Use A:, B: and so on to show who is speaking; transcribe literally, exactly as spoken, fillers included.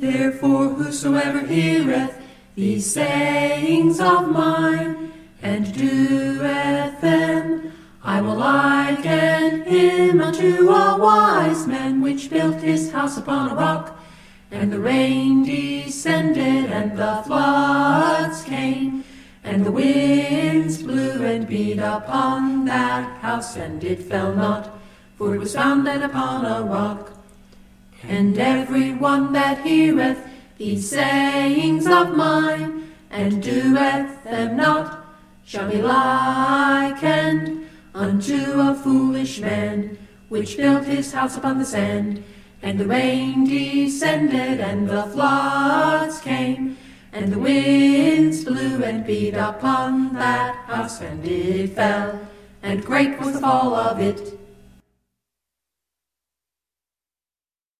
A: Therefore whosoever heareth these sayings of mine, and doeth them, I will liken him unto a wise man, which built his house upon a rock. And the rain descended, and the floods came, and the winds blew and beat upon that house, and it fell not, for it was founded upon a rock. And every one that heareth these sayings of mine, and doeth them not, shall be likened unto a foolish man, which built his house upon the sand. And the rain descended, and the floods came, and the winds blew and beat upon that house, and it fell, and great was the fall of it.